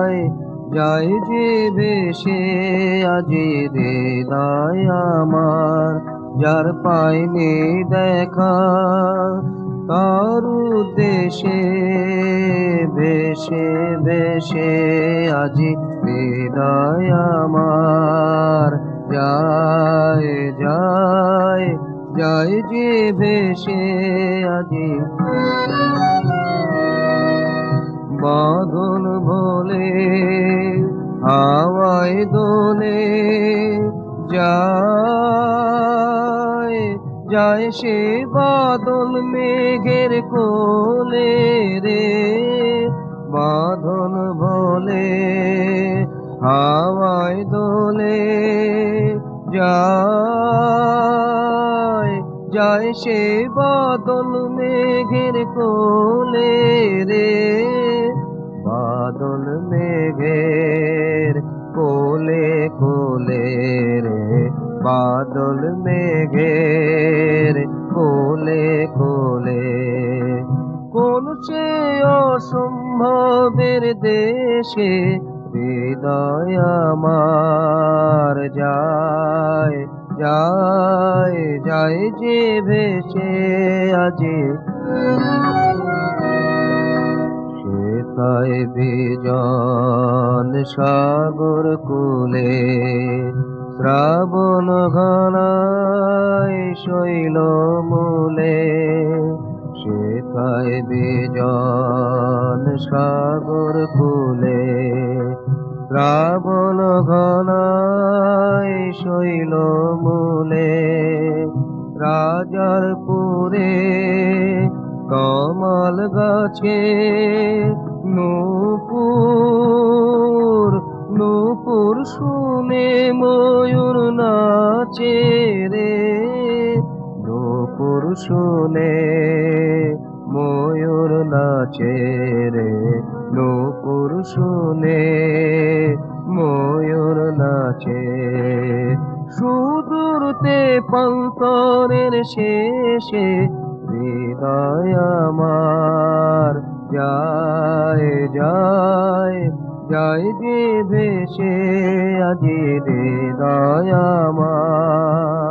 যায় যায় যে ভেসে আজি হৃদয় আমার, যার পাইনি দেখা তার উদ্দেশে ভেসে ভেসে আজি হৃদয় আমার, যায় যায় যায় যে ভেসে আজি। বাঁধন ভোলে হাওয়ায় দোলে যায় যায় সে বাদল মেঘের কোলে রে, বাঁধন ভোলে হাওয়ায় দোলে যায় যায় সে বাদল মেঘের কোলে রে, বাদল মেঘের কোলে কোলে রে, বাদল মেঘের কোলে কোলে। কোন সে অসম্ভবের দেশে হৃদয় আমার, যায় যায় যায় যে ভেসে আজি। সেথায় বিজন সাগর কূলে শ্রাবণ ঘনায় শৈল মূলে, সেথায় বিজন সাগর কূলে শ্রাবণ ঘনায় শৈল মূলে, রাজার পুরে কমল গাছে নূপুর নূপুর শুনে ময়ূর নাচে রে, নূপুর শুনে ময়ূর নাচে রে, নূপুর শুনে ময়ূর নাচে। সুদূরতে প্রান্তরের শেষে হৃদয় আমার, যায় যায় যায় যে ভেসে আজি হৃদয় আমার।